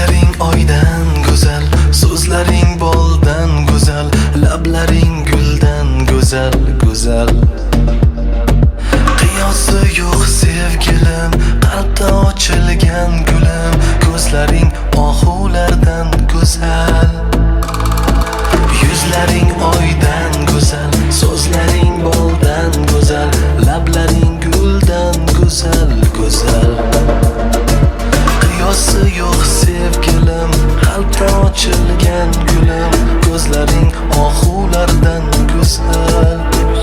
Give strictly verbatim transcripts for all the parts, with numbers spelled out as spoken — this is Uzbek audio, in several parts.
Yuzlaring oydan go'zal, so'zlaring boldan go'zal, lablaring guldan go'zal, go'zal. Qiyosi yo'q sevgilim, qalbda ochilgan gulim, ko'zlaring ohulardan go'zal. Yuzlaring oydan go'zal, so'zlaring boldan go'zal, lablaring guldan go'zal, go'zal. Qiyosi yo'q sevgilim, qalbda ochilgan gulim, ko'zlaring ohulardan go'zal.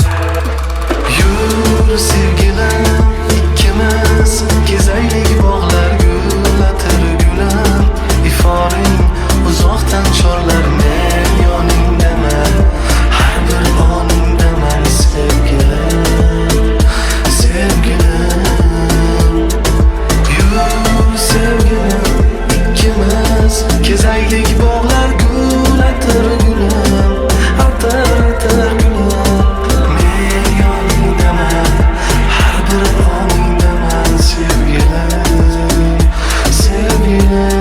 Yur sevgilim, ikkimiz kezaylik bog'lar, gul atir gulim, iforing uzoqdan chorlar, men yoningdaman, har bir oningdaman sevgilim, sevgilim. Yur sevgilim, ikkimiz kezaylik bog'lar, gul atir gulim, atir atir gulim, men yoningdaman, har bir oningdaman sevgilim, sevgilim.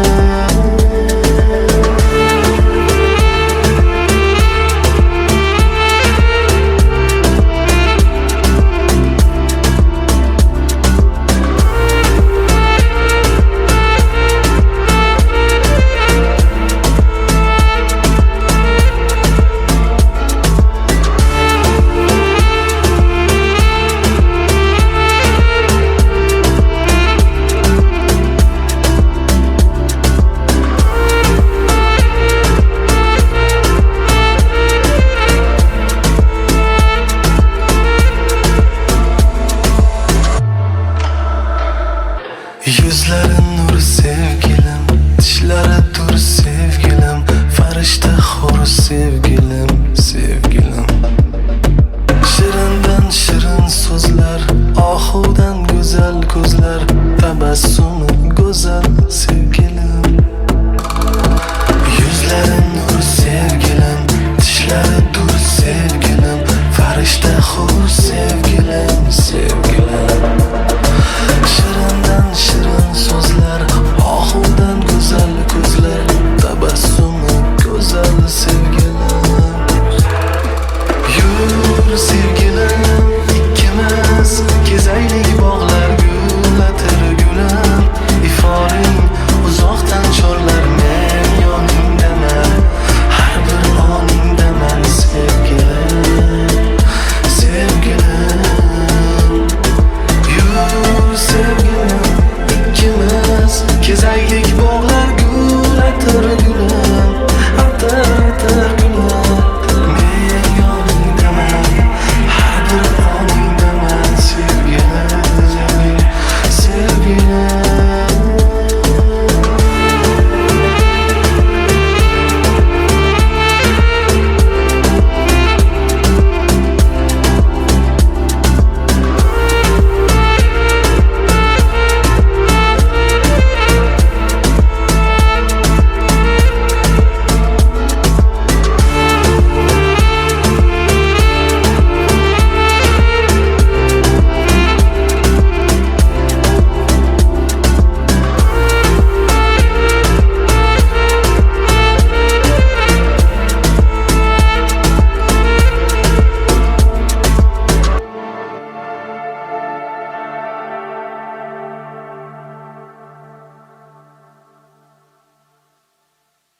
Yuzlari nur sevgilim, tishlari dur sevgilim, farishta xor sevgilim, sevgilim. Shirindan shirin so'zlar, ohudan go'zal ko'zlar, tabassumi go'zal sevgilim. Yuzlari nur sevgilim, tishlari dur sevgilim, farishta xor sevgilim, sevgilim. Shirindan shirin so'zlar, ohudan go'zal ko'zlar,